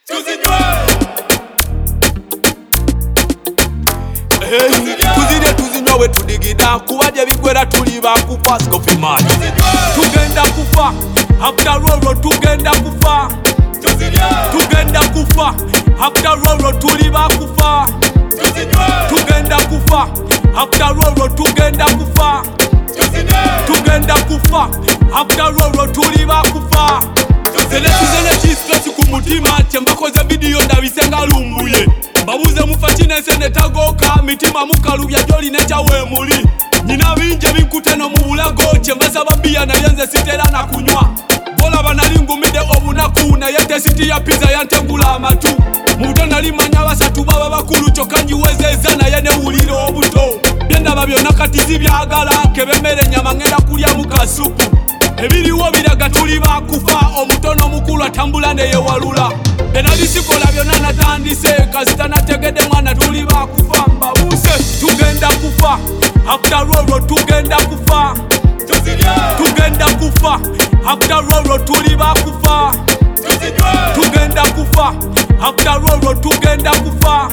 tuzinywa we tudigida kubaje bigwera tuli bakufa Scoffy man tugenda kufa after all tugenda kufa tugenda kufa after all tuli bakufa tugenda kufa after all tugenda kufa tugenda kufa after all tuli bakufa zele chistress ku mutima chembakoze video ndabisenga lumbuye babuze mufachine sene tagoka mitima mukalubya joli nechawe muli nina binje binkuteno mu bulago chembasa babia na yanze sitera na kunywa bola banalingumide obunaku na yete siti ya pizza yantengula amatu mudona limanya basatu baba bakulu chokanyi wezeza na yene uliro obuto byenda babyo nakatizi byagala kebemere nyama ngenda kulya mukasupu ebiriwo biraga tuli bakufa omutono mukulu atambula neye walula enalisikola byonna natandise kasita nategede mwana tuli bakufa mbabuse tugenda kufa after all tugenda kufa tugenda kufa after all tuli bakufa tugenda kufa after all tugenda kufa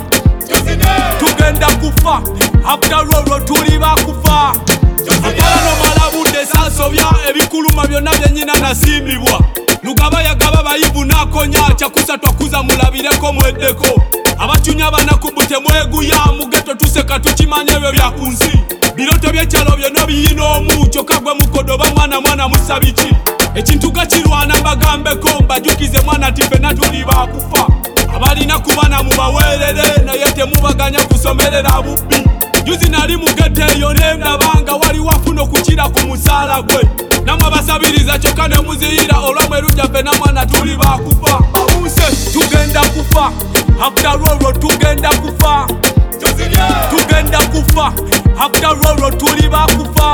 tugenda kufa after all tuli bakufa apalano malabude sasobya ebikuluma byonna byenyina nasimbibwa lugaba yagaba bayivu nakonya chakusa twakuza mulabireko mweddeko abachunya banakubute mweguya mugeto tuseka tukimanye byo byakunsi biroto byechalo byono biyino omucho kagwe mukodo bamwana musabiki ekintu gakirwana mbagambeko mbajukize mwana tipe natuli bakufa abalina kubana mubawerere naye temubaganya kusomerera bubbi juzi nali mugete yonenda banga wali wafuno kukira ku musala gwe namwe basabiriza chokane muziyira olwamwe ruja fena mwana tuli bakufa abuse tugenda kufa after all tugenda kufa tugenda kufa after all tuli bakufa